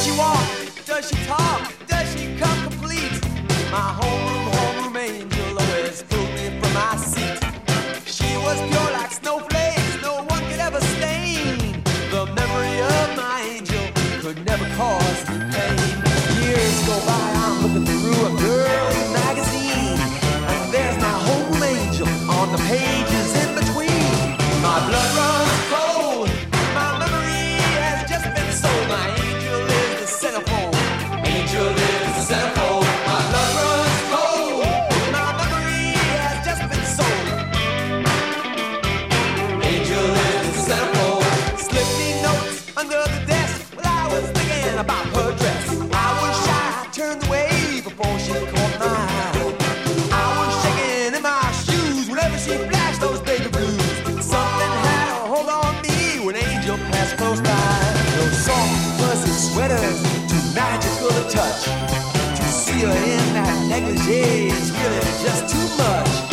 she walk? Does she talk? Does she come complete? My homeroom angel always pulled me from my seat. She was pure like snowflakes, no one could ever stain. The memory of my angel could never cause me pain. Years go by, I'm looking through a girl's magazine, and there's my home angel on the pages in between. My blood runs cold, my memory has just been sold. My angel is the centerfold, angel is the centerfold. My blood runs cold, my memory has just been sold. Angel is the centerfold. Slip me notes under the desk while I was thinking about her dress. I was shy, turned away before she caught my eye. I was shaking in my shoes whenever she flashed those baby blues. Something had a hold on me when Angel passed close by. Those soft, fuzzy sweaters, too magical to touch. To see her in that negligee is really just too much.